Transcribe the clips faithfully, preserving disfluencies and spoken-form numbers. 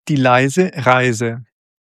Die leise Reise.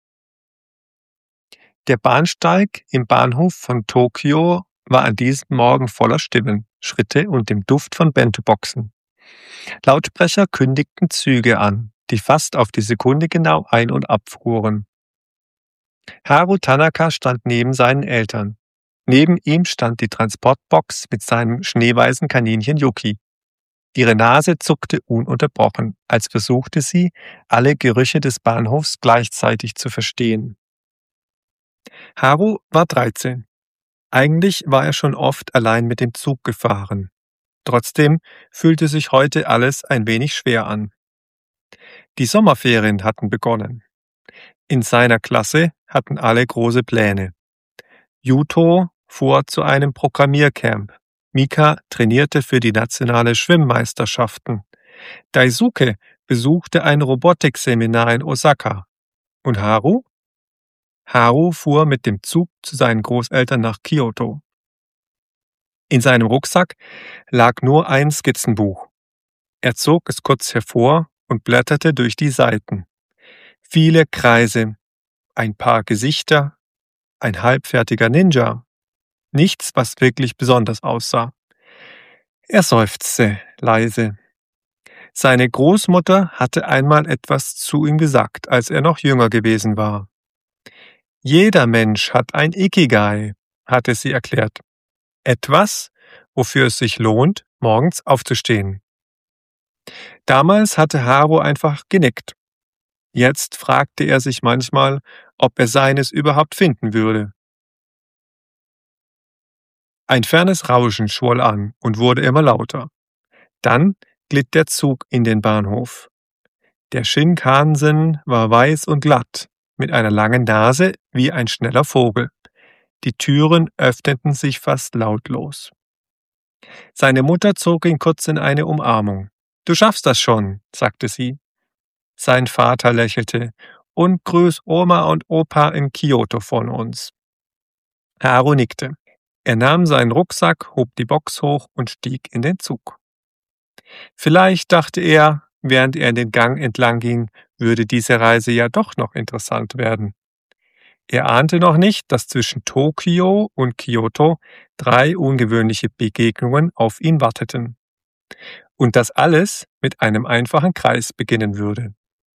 Der Bahnsteig im Bahnhof von Tokio war an diesem Morgen voller Stimmen, Schritte und dem Duft von Bento-Boxen. Lautsprecher kündigten Züge an, die fast auf die Sekunde genau ein- und abfuhren. Haru Tanaka stand neben seinen Eltern. Neben ihm stand die Transportbox mit seinem schneeweißen Kaninchen Yuki. Ihre Nase zuckte ununterbrochen, als versuchte sie, alle Gerüche des Bahnhofs gleichzeitig zu verstehen. Haru war dreizehn. Eigentlich war er schon oft allein mit dem Zug gefahren. Trotzdem fühlte sich heute alles ein wenig schwer an. Die Sommerferien hatten begonnen. In seiner Klasse hatten alle große Pläne. Yuto fuhr zu einem Programmiercamp. Mika trainierte für die nationale Schwimmmeisterschaften. Daisuke besuchte ein Robotikseminar in Osaka. Und Haru? Haru fuhr mit dem Zug zu seinen Großeltern nach Kyoto. In seinem Rucksack lag nur ein Skizzenbuch. Er zog es kurz hervor und blätterte durch die Seiten. Viele Kreise, ein paar Gesichter, ein halbfertiger Ninja. Nichts, was wirklich besonders aussah. Er seufzte leise. Seine Großmutter hatte einmal etwas zu ihm gesagt, als er noch jünger gewesen war. Jeder Mensch hat ein Ikigai, hatte sie erklärt. Etwas, wofür es sich lohnt, morgens aufzustehen. Damals hatte Haru einfach genickt. Jetzt fragte er sich manchmal, ob er seines überhaupt finden würde. Ein fernes Rauschen schwoll an und wurde immer lauter. Dann glitt der Zug in den Bahnhof. Der Shinkansen war weiß und glatt, mit einer langen Nase wie ein schneller Vogel. Die Türen öffneten sich fast lautlos. Seine Mutter zog ihn kurz in eine Umarmung. »Du schaffst das schon«, sagte sie. Sein Vater lächelte. »Und grüß Oma und Opa in Kyoto von uns.« Haru nickte. Er nahm seinen Rucksack, hob die Box hoch und stieg in den Zug. Vielleicht, dachte er, während er in den Gang entlang ging, würde diese Reise ja doch noch interessant werden. Er ahnte noch nicht, dass zwischen Tokio und Kyoto drei ungewöhnliche Begegnungen auf ihn warteten. Und das alles mit einem einfachen Kreis beginnen würde.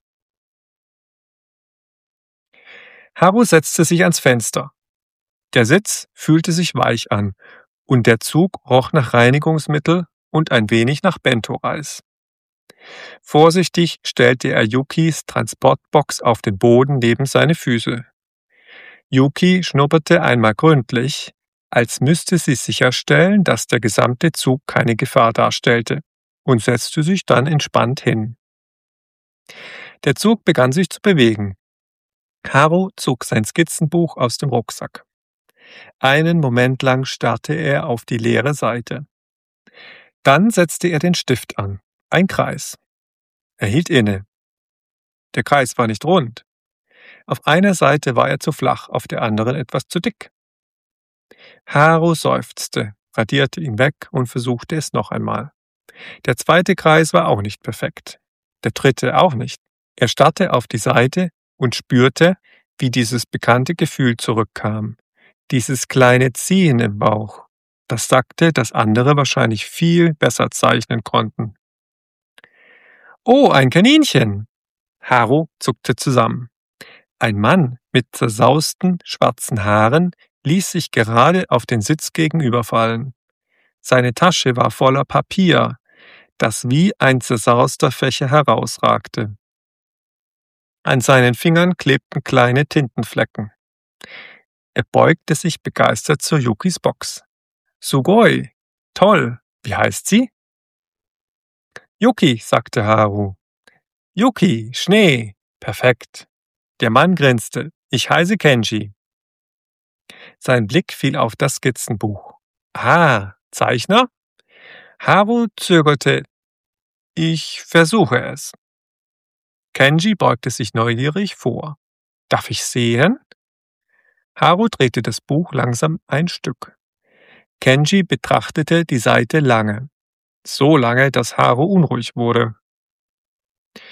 Haru setzte sich ans Fenster. Der Sitz fühlte sich weich an und der Zug roch nach Reinigungsmittel und ein wenig nach Bento-Reis. Vorsichtig stellte er Yukis Transportbox auf den Boden neben seine Füße. Yuki schnupperte einmal gründlich, als müsste sie sicherstellen, dass der gesamte Zug keine Gefahr darstellte, und setzte sich dann entspannt hin. Der Zug begann sich zu bewegen. Haru zog sein Skizzenbuch aus dem Rucksack. Einen Moment lang starrte er auf die leere Seite. Dann setzte er den Stift an. Ein Kreis. Er hielt inne. Der Kreis war nicht rund. Auf einer Seite war er zu flach, auf der anderen etwas zu dick. Haru seufzte, radierte ihn weg und versuchte es noch einmal. Der zweite Kreis war auch nicht perfekt. Der dritte auch nicht. Er starrte auf die Seite und spürte, wie dieses bekannte Gefühl zurückkam. Dieses kleine Ziehen im Bauch. Das sagte, dass andere wahrscheinlich viel besser zeichnen konnten. »Oh, ein Kaninchen!« Haru zuckte zusammen. Ein Mann mit zersausten, schwarzen Haaren ließ sich gerade auf den Sitz gegenüberfallen. Seine Tasche war voller Papier, das wie ein zersauster Fächer herausragte. An seinen Fingern klebten kleine Tintenflecken. Er beugte sich begeistert zu Yukis Box. »Sugoi! Toll! Wie heißt sie?« »Yuki«, sagte Haru. »Yuki, Schnee! Perfekt!« Der Mann grinste. »Ich heiße Kenji.« Sein Blick fiel auf das Skizzenbuch. »Ah, Zeichner?« Haru zögerte. »Ich versuche es.« Kenji beugte sich neugierig vor. »Darf ich sehen?« Haru drehte das Buch langsam ein Stück. Kenji betrachtete die Seite lange. So lange, dass Haru unruhig wurde.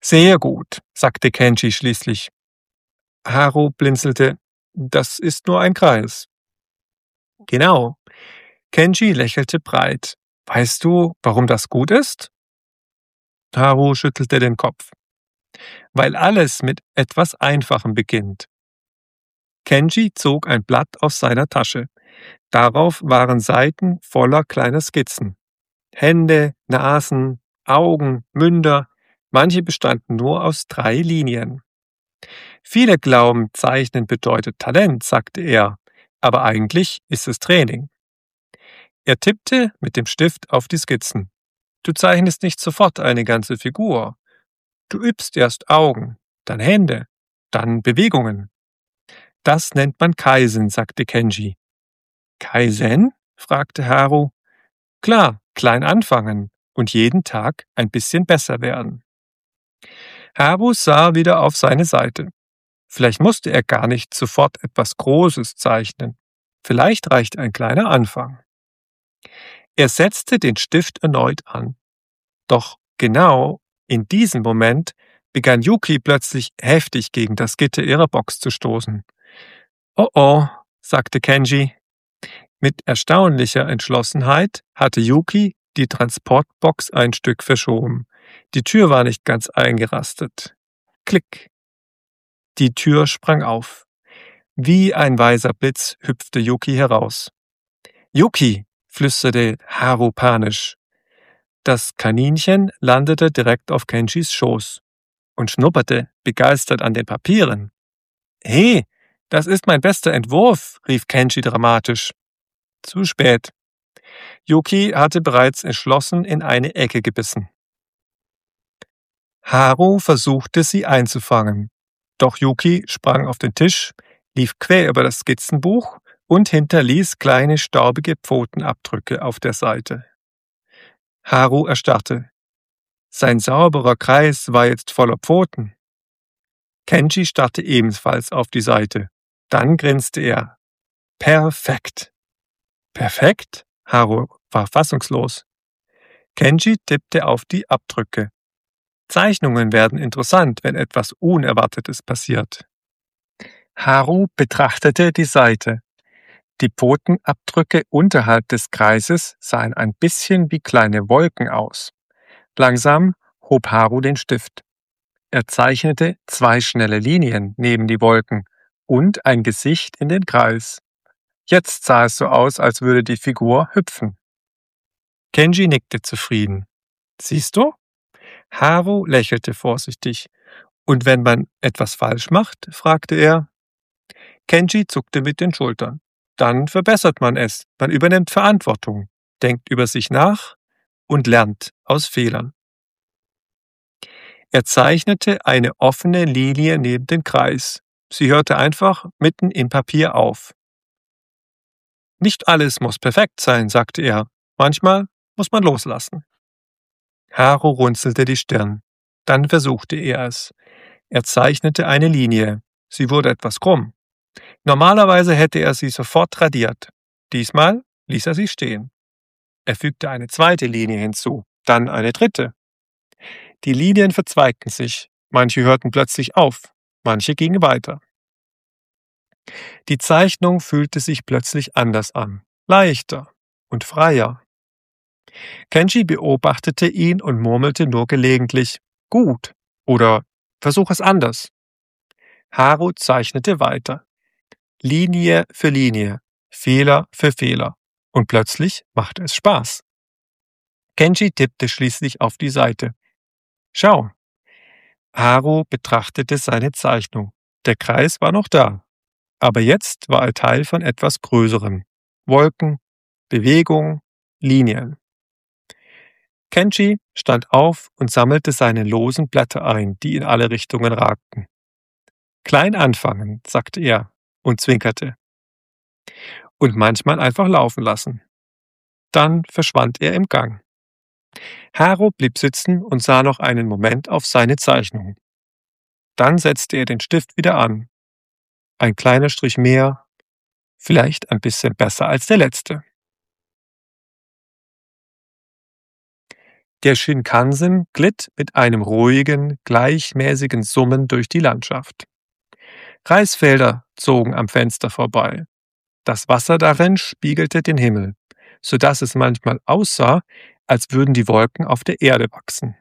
Sehr gut, sagte Kenji schließlich. Haru blinzelte. Das ist nur ein Kreis. Genau. Kenji lächelte breit. Weißt du, warum das gut ist? Haru schüttelte den Kopf. Weil alles mit etwas Einfachem beginnt. Kenji zog ein Blatt aus seiner Tasche. Darauf waren Seiten voller kleiner Skizzen. Hände, Nasen, Augen, Münder, manche bestanden nur aus drei Linien. Viele glauben, Zeichnen bedeutet Talent, sagte er, aber eigentlich ist es Training. Er tippte mit dem Stift auf die Skizzen. Du zeichnest nicht sofort eine ganze Figur. Du übst erst Augen, dann Hände, dann Bewegungen. Das nennt man Kaizen, sagte Kenji. Kaizen? Fragte Haru. Klar, klein anfangen und jeden Tag ein bisschen besser werden. Haru sah wieder auf seine Seite. Vielleicht musste er gar nicht sofort etwas Großes zeichnen. Vielleicht reicht ein kleiner Anfang. Er setzte den Stift erneut an. Doch genau in diesem Moment begann Yuki plötzlich heftig gegen das Gitter ihrer Box zu stoßen. Oh oh, sagte Kenji. Mit erstaunlicher Entschlossenheit hatte Yuki die Transportbox ein Stück verschoben. Die Tür war nicht ganz eingerastet. Klick. Die Tür sprang auf. Wie ein weißer Blitz hüpfte Yuki heraus. Yuki, flüsterte Haru panisch. Das Kaninchen landete direkt auf Kenjis Schoß und schnupperte begeistert an den Papieren. Hey, das ist mein bester Entwurf, rief Kenji dramatisch. Zu spät. Yuki hatte bereits entschlossen in eine Ecke gebissen. Haru versuchte, sie einzufangen. Doch Yuki sprang auf den Tisch, lief quer über das Skizzenbuch und hinterließ kleine staubige Pfotenabdrücke auf der Seite. Haru erstarrte. Sein sauberer Kreis war jetzt voller Pfoten. Kenji starrte ebenfalls auf die Seite. Dann grinste er. Perfekt. Perfekt? Haru war fassungslos. Kenji tippte auf die Abdrücke. Zeichnungen werden interessant, wenn etwas Unerwartetes passiert. Haru betrachtete die Seite. Die Pfotenabdrücke unterhalb des Kreises sahen ein bisschen wie kleine Wolken aus. Langsam hob Haru den Stift. Er zeichnete zwei schnelle Linien neben die Wolken und ein Gesicht in den Kreis. Jetzt sah es so aus, als würde die Figur hüpfen. Kenji nickte zufrieden. Siehst du? Haru lächelte vorsichtig. Und wenn man etwas falsch macht? Fragte er. Kenji zuckte mit den Schultern. Dann verbessert man es. Man übernimmt Verantwortung, denkt über sich nach und lernt aus Fehlern. Er zeichnete eine offene Linie neben den Kreis. Sie hörte einfach mitten im Papier auf. Nicht alles muss perfekt sein, sagte er. Manchmal muss man loslassen. Haru runzelte die Stirn. Dann versuchte er es. Er zeichnete eine Linie. Sie wurde etwas krumm. Normalerweise hätte er sie sofort radiert. Diesmal ließ er sie stehen. Er fügte eine zweite Linie hinzu, dann eine dritte. Die Linien verzweigten sich. Manche hörten plötzlich auf, manche gingen weiter. Die Zeichnung fühlte sich plötzlich anders an, leichter und freier. Kenji beobachtete ihn und murmelte nur gelegentlich »Gut« oder »Versuch es anders«. Haru zeichnete weiter. Linie für Linie, Fehler für Fehler. Und plötzlich machte es Spaß. Kenji tippte schließlich auf die Seite. Schau. Haru betrachtete seine Zeichnung. Der Kreis war noch da. Aber jetzt war er Teil von etwas Größerem. Wolken, Bewegung, Linien. Kenji stand auf und sammelte seine losen Blätter ein, die in alle Richtungen ragten. Klein anfangen, sagte er und zwinkerte. Und manchmal einfach laufen lassen. Dann verschwand er im Gang. Haru blieb sitzen und sah noch einen Moment auf seine Zeichnung. Dann setzte er den Stift wieder an. Ein kleiner Strich mehr, vielleicht ein bisschen besser als der letzte. Der Shinkansen glitt mit einem ruhigen, gleichmäßigen Summen durch die Landschaft. Reisfelder zogen am Fenster vorbei. Das Wasser darin spiegelte den Himmel, so dass es manchmal aussah, als würden die Wolken auf der Erde wachsen.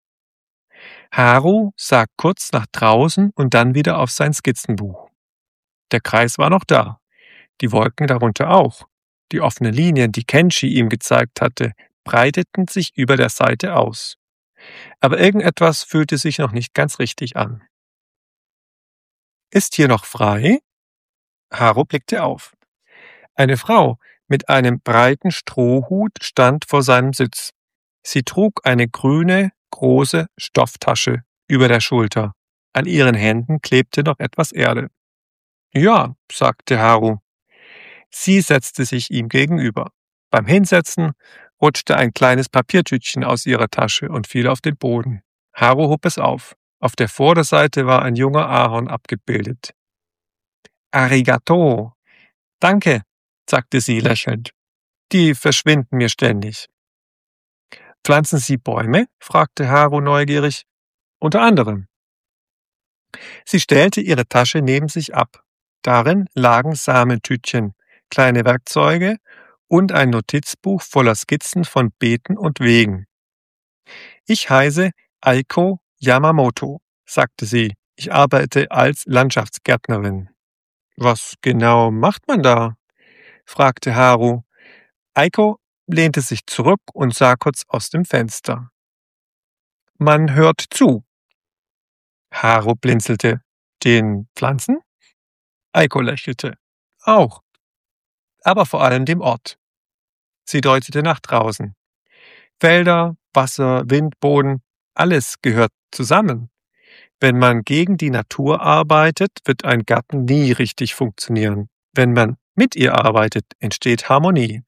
Haru sah kurz nach draußen und dann wieder auf sein Skizzenbuch. Der Kreis war noch da, die Wolken darunter auch. Die offenen Linien, die Kenshi ihm gezeigt hatte, breiteten sich über der Seite aus. Aber irgendetwas fühlte sich noch nicht ganz richtig an. »Ist hier noch frei?« Haru blickte auf. Eine Frau mit einem breiten Strohhut stand vor seinem Sitz. Sie trug eine grüne, große Stofftasche über der Schulter. An ihren Händen klebte noch etwas Erde. »Ja«, sagte Haru. Sie setzte sich ihm gegenüber. Beim Hinsetzen rutschte ein kleines Papiertütchen aus ihrer Tasche und fiel auf den Boden. Haru hob es auf. Auf der Vorderseite war ein junger Ahorn abgebildet. »Arigato«, »Danke«, sagte sie lächelnd. »Die verschwinden mir ständig.« »Pflanzen Sie Bäume?« fragte Haru neugierig. »Unter anderem.« Sie stellte ihre Tasche neben sich ab. Darin lagen Samentütchen, kleine Werkzeuge und ein Notizbuch voller Skizzen von Beeten und Wegen. »Ich heiße Aiko Yamamoto«, sagte sie. »Ich arbeite als Landschaftsgärtnerin.« »Was genau macht man da?« fragte Haru. Aiko lehnte sich zurück und sah kurz aus dem Fenster. »Man hört zu.« Haru blinzelte. »Den Pflanzen?« Aiko lächelte. »Auch. Aber vor allem dem Ort.« Sie deutete nach draußen. Felder, Wasser, Wind, Boden, alles gehört zusammen. Wenn man gegen die Natur arbeitet, wird ein Garten nie richtig funktionieren. Wenn man mit ihr arbeitet, entsteht Harmonie.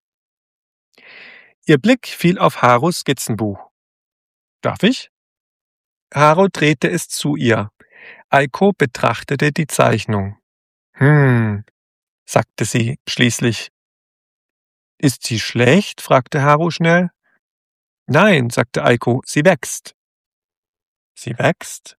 Ihr Blick fiel auf Harus Skizzenbuch. »Darf ich?« Haru drehte es zu ihr. Aiko betrachtete die Zeichnung. »Hm«, sagte sie schließlich. »Ist sie schlecht?« fragte Haru schnell. »Nein«, sagte Aiko, »sie wächst.« »Sie wächst?«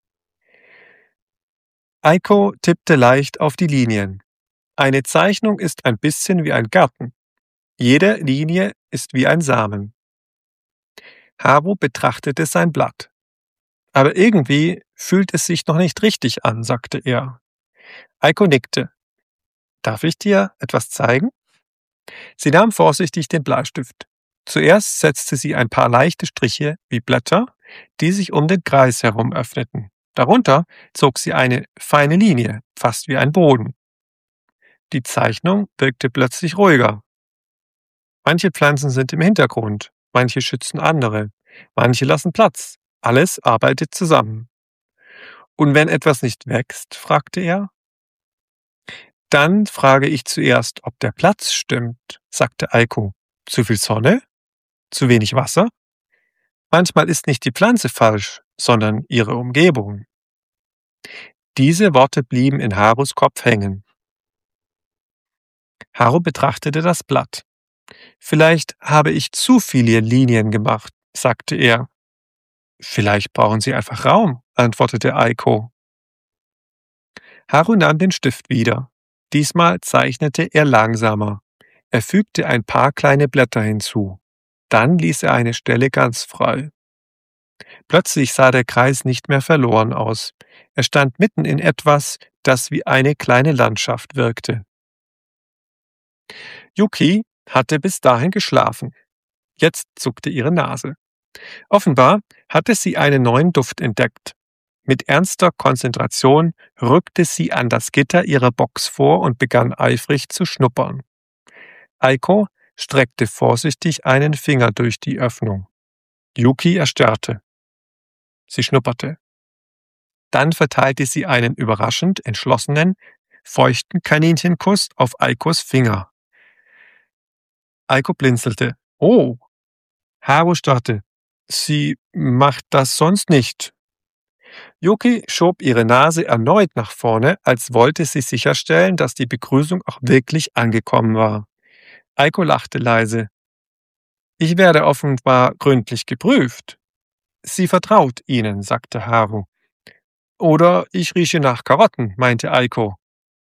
Aiko tippte leicht auf die Linien. Eine Zeichnung ist ein bisschen wie ein Garten. Jede Linie ist wie ein Samen. Haru betrachtete sein Blatt. »Aber irgendwie fühlt es sich noch nicht richtig an«, sagte er. Aiko nickte. »Darf ich dir etwas zeigen?« Sie nahm vorsichtig den Bleistift. Zuerst setzte sie ein paar leichte Striche wie Blätter, die sich um den Kreis herum öffneten. Darunter zog sie eine feine Linie, fast wie ein Boden. Die Zeichnung wirkte plötzlich ruhiger. Manche Pflanzen sind im Hintergrund, manche schützen andere, manche lassen Platz. Alles arbeitet zusammen. »Und wenn etwas nicht wächst?«, fragte er. »Dann frage ich zuerst, ob der Platz stimmt«, sagte Aiko. »Zu viel Sonne? Zu wenig Wasser? Manchmal ist nicht die Pflanze falsch, sondern ihre Umgebung.« Diese Worte blieben in Harus Kopf hängen. Haru betrachtete das Blatt. »Vielleicht habe ich zu viele Linien gemacht«, sagte er. »Vielleicht brauchen Sie einfach Raum«, antwortete Aiko. Haru nahm den Stift wieder. Diesmal zeichnete er langsamer. Er fügte ein paar kleine Blätter hinzu. Dann ließ er eine Stelle ganz frei. Plötzlich sah der Kreis nicht mehr verloren aus. Er stand mitten in etwas, das wie eine kleine Landschaft wirkte. Yuki hatte bis dahin geschlafen. Jetzt zuckte ihre Nase. Offenbar hatte sie einen neuen Duft entdeckt. Mit ernster Konzentration rückte sie an das Gitter ihrer Box vor und begann eifrig zu schnuppern. Aiko streckte vorsichtig einen Finger durch die Öffnung. Yuki erstarrte. Sie schnupperte. Dann verteilte sie einen überraschend entschlossenen, feuchten Kaninchenkuss auf Aikos Finger. Aiko blinzelte. »Oh!« Haru starrte. »Sie macht das sonst nicht.« Yuki schob ihre Nase erneut nach vorne, als wollte sie sicherstellen, dass die Begrüßung auch wirklich angekommen war. Aiko lachte leise. Ich werde offenbar gründlich geprüft. Sie vertraut Ihnen, sagte Haru. Oder ich rieche nach Karotten, meinte Aiko.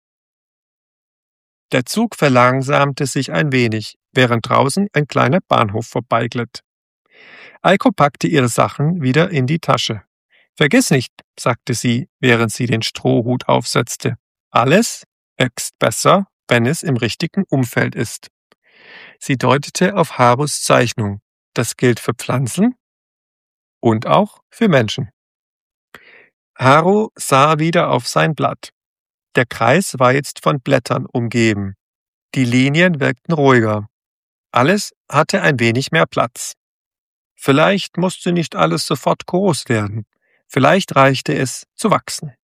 Der Zug verlangsamte sich ein wenig, während draußen ein kleiner Bahnhof vorbeiglitt. Aiko packte ihre Sachen wieder in die Tasche. Vergiss nicht, sagte sie, während sie den Strohhut aufsetzte. Alles wächst besser, wenn es im richtigen Umfeld ist. Sie deutete auf Harus Zeichnung. Das gilt für Pflanzen und auch für Menschen. Haru sah wieder auf sein Blatt. Der Kreis war jetzt von Blättern umgeben. Die Linien wirkten ruhiger. Alles hatte ein wenig mehr Platz. Vielleicht musste nicht alles sofort groß werden. Vielleicht reichte es zu wachsen.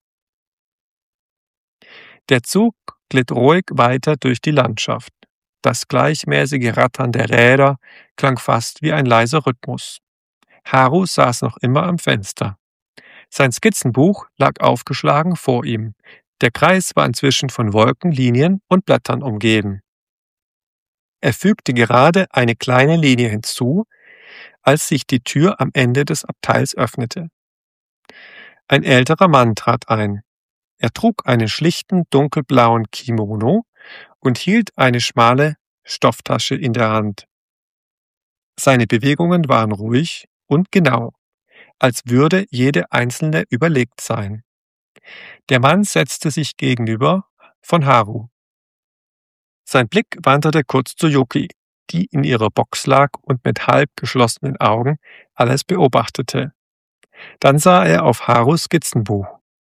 Der Zug glitt ruhig weiter durch die Landschaft. Das gleichmäßige Rattern der Räder klang fast wie ein leiser Rhythmus. Haru saß noch immer am Fenster. Sein Skizzenbuch lag aufgeschlagen vor ihm. Der Kreis war inzwischen von Wolken, Linien und Blättern umgeben. Er fügte gerade eine kleine Linie hinzu, als sich die Tür am Ende des Abteils öffnete. Ein älterer Mann trat ein. Er trug einen schlichten dunkelblauen Kimono und hielt eine schmale Stofftasche in der Hand. Seine Bewegungen waren ruhig und genau, als würde jede einzelne überlegt sein. Der Mann setzte sich gegenüber von Haru. Sein Blick wanderte kurz zu Yuki, die in ihrer Box lag und mit halb geschlossenen Augen alles beobachtete. Dann sah er auf Harus Skizzenbuch.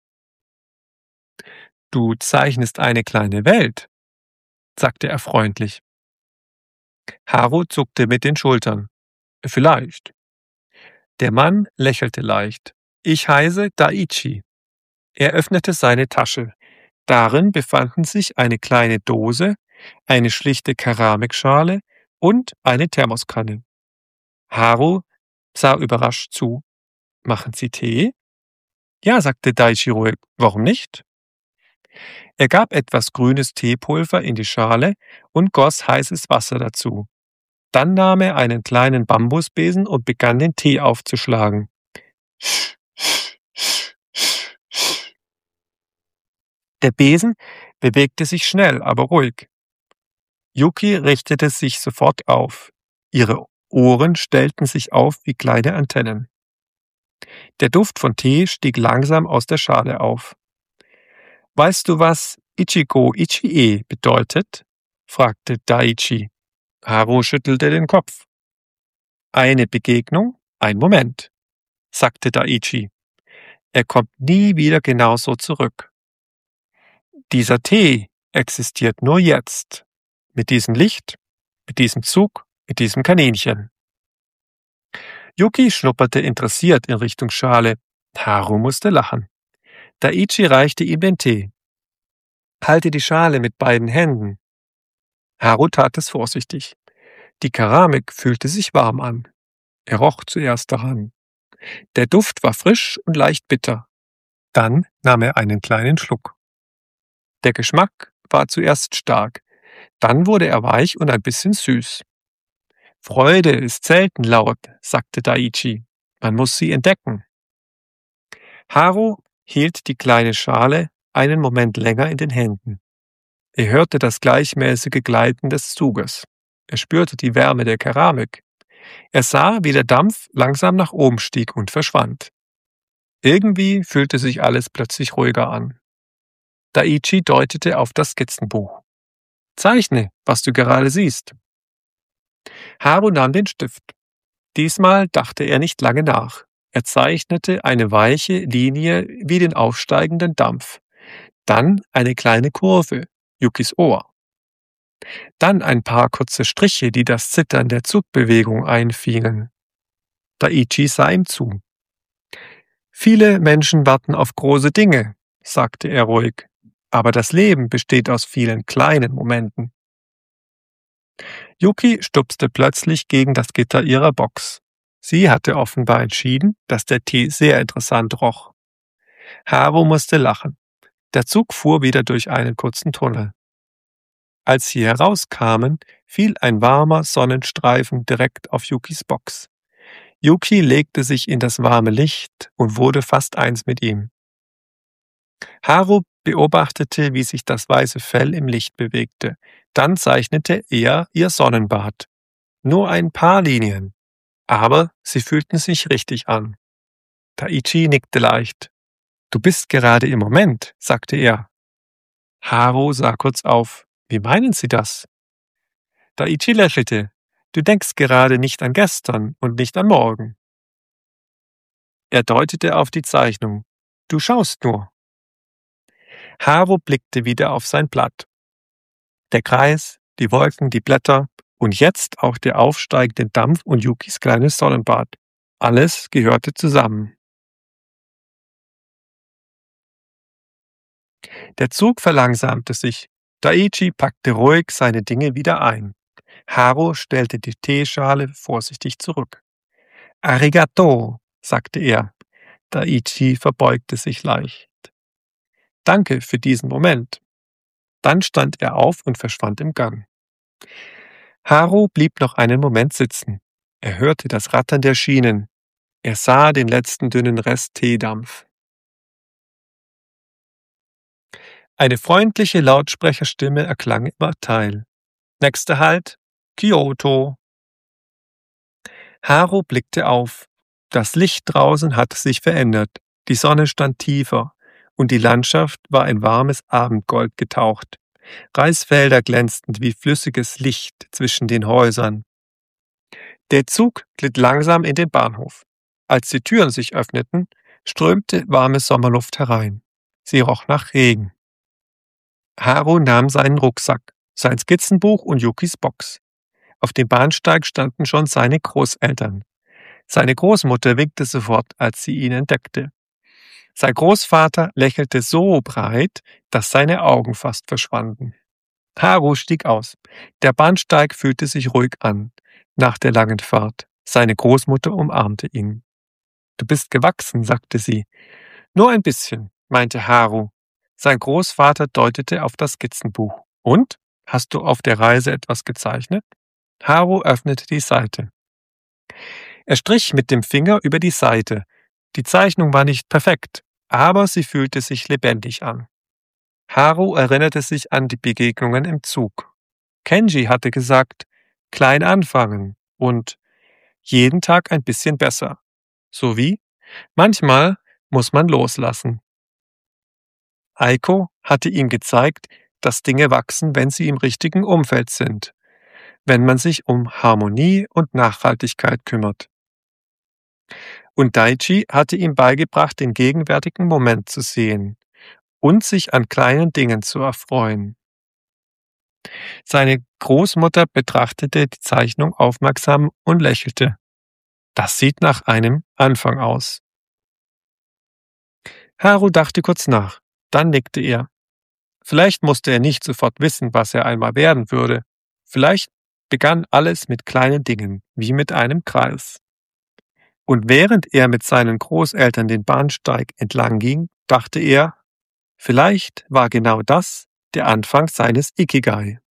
»Du zeichnest eine kleine Welt«, sagte er freundlich. Haru zuckte mit den Schultern. »Vielleicht.« Der Mann lächelte leicht. »Ich heiße Daichi.« Er öffnete seine Tasche. Darin befanden sich eine kleine Dose, eine schlichte Keramikschale und eine Thermoskanne. Haru sah überrascht zu. »Machen Sie Tee?« »Ja«, sagte Daichi ruhig. »Warum nicht?« Er gab etwas grünes Teepulver in die Schale und goss heißes Wasser dazu. Dann nahm er einen kleinen Bambusbesen und begann den Tee aufzuschlagen. Der Besen bewegte sich schnell, aber ruhig. Yuki richtete sich sofort auf. Ihre Ohren stellten sich auf wie kleine Antennen. Der Duft von Tee stieg langsam aus der Schale auf. »Weißt du, was Ichigo Ichie bedeutet?« fragte Daichi. Haru schüttelte den Kopf. »Eine Begegnung, ein Moment«, sagte Daichi. »Er kommt nie wieder genauso zurück. Dieser Tee existiert nur jetzt. Mit diesem Licht, mit diesem Zug, mit diesem Kaninchen.« Yuki schnupperte interessiert in Richtung Schale. Haru musste lachen. Daichi reichte ihm den Tee. »Halte die Schale mit beiden Händen.« Haru tat es vorsichtig. Die Keramik fühlte sich warm an. Er roch zuerst daran. Der Duft war frisch und leicht bitter. Dann nahm er einen kleinen Schluck. Der Geschmack war zuerst stark, dann wurde er weich und ein bisschen süß. »Freude ist selten laut«, sagte Daichi. »Man muss sie entdecken.« Haru hielt die kleine Schale einen Moment länger in den Händen. Er hörte das gleichmäßige Gleiten des Zuges. Er spürte die Wärme der Keramik. Er sah, wie der Dampf langsam nach oben stieg und verschwand. Irgendwie fühlte sich alles plötzlich ruhiger an. Daichi deutete auf das Skizzenbuch. »Zeichne, was du gerade siehst.« Haru nahm den Stift. Diesmal dachte er nicht lange nach. Er zeichnete eine weiche Linie wie den aufsteigenden Dampf. Dann eine kleine Kurve, Yukis Ohr. Dann ein paar kurze Striche, die das Zittern der Zugbewegung einfingen. Daichi sah ihm zu. »Viele Menschen warten auf große Dinge«, sagte er ruhig. »Aber das Leben besteht aus vielen kleinen Momenten.« Yuki stupste plötzlich gegen das Gitter ihrer Box. Sie hatte offenbar entschieden, dass der Tee sehr interessant roch. Haru musste lachen. Der Zug fuhr wieder durch einen kurzen Tunnel. Als sie herauskamen, fiel ein warmer Sonnenstreifen direkt auf Yukis Box. Yuki legte sich in das warme Licht und wurde fast eins mit ihm. Haru beobachtete, wie sich das weiße Fell im Licht bewegte. Dann zeichnete er ihr Sonnenbad. Nur ein paar Linien, aber sie fühlten sich richtig an. Daichi nickte leicht. »Du bist gerade im Moment«, sagte er. Haru sah kurz auf. »Wie meinen Sie das?« Daichi lächelte. »Du denkst gerade nicht an gestern und nicht an morgen.« Er deutete auf die Zeichnung. »Du schaust nur.« Haru blickte wieder auf sein Blatt. Der Kreis, die Wolken, die Blätter und jetzt auch der aufsteigende Dampf und Yukis kleines Sonnenbad. Alles gehörte zusammen. Der Zug verlangsamte sich. Daichi packte ruhig seine Dinge wieder ein. Haru stellte die Teeschale vorsichtig zurück. »Arigato«, sagte er. Daichi verbeugte sich leicht. »Danke für diesen Moment.« Dann stand er auf und verschwand im Gang. Haru blieb noch einen Moment sitzen. Er hörte das Rattern der Schienen. Er sah den letzten dünnen Rest Teedampf. Eine freundliche Lautsprecherstimme erklang im Abteil. Nächster Halt, Kyoto. Haru blickte auf. Das Licht draußen hatte sich verändert. Die Sonne stand tiefer und die Landschaft war in warmes Abendgold getaucht. Reisfelder glänzten wie flüssiges Licht zwischen den Häusern. Der Zug glitt langsam in den Bahnhof. Als die Türen sich öffneten, strömte warme Sommerluft herein. Sie roch nach Regen. Haru nahm seinen Rucksack, sein Skizzenbuch und Yukis Box. Auf dem Bahnsteig standen schon seine Großeltern. Seine Großmutter winkte sofort, als sie ihn entdeckte. Sein Großvater lächelte so breit, dass seine Augen fast verschwanden. Haru stieg aus. Der Bahnsteig fühlte sich ruhig an, nach der langen Fahrt. Seine Großmutter umarmte ihn. »Du bist gewachsen«, sagte sie. »Nur ein bisschen«, meinte Haru. Sein Großvater deutete auf das Skizzenbuch. »Und? Hast du auf der Reise etwas gezeichnet?« Haru öffnete die Seite. Er strich mit dem Finger über die Seite. Die Zeichnung war nicht perfekt, aber sie fühlte sich lebendig an. Haru erinnerte sich an die Begegnungen im Zug. Kenji hatte gesagt, klein anfangen und jeden Tag ein bisschen besser. Sowie, manchmal muss man loslassen. Aiko hatte ihm gezeigt, dass Dinge wachsen, wenn sie im richtigen Umfeld sind, wenn man sich um Harmonie und Nachhaltigkeit kümmert. Und Daichi hatte ihm beigebracht, den gegenwärtigen Moment zu sehen und sich an kleinen Dingen zu erfreuen. Seine Großmutter betrachtete die Zeichnung aufmerksam und lächelte. Das sieht nach einem Anfang aus. Haru dachte kurz nach, dann nickte er. Vielleicht musste er nicht sofort wissen, was er einmal werden würde. Vielleicht begann alles mit kleinen Dingen, wie mit einem Kreis. Und während er mit seinen Großeltern den Bahnsteig entlang ging, dachte er, vielleicht war genau das der Anfang seines Ikigai.